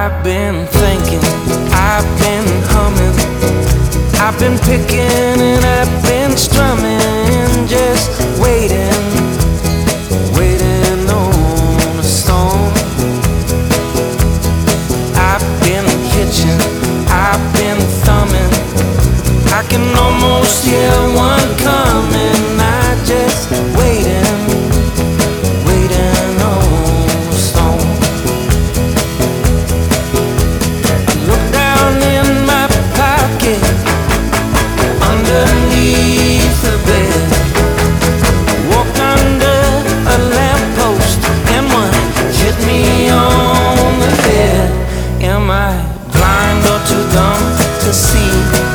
I've been thinking, I've been humming, I've been picking and I've been strumming, just waiting, waiting on a storm. I've been hitching, I've been thumbing, I can almost hear one coming. I just waiting, waiting on a storm. I look down in my pocket, underneath the bed, walk under a lamppost, and one hit me on the head. Am I blind or too dumb to see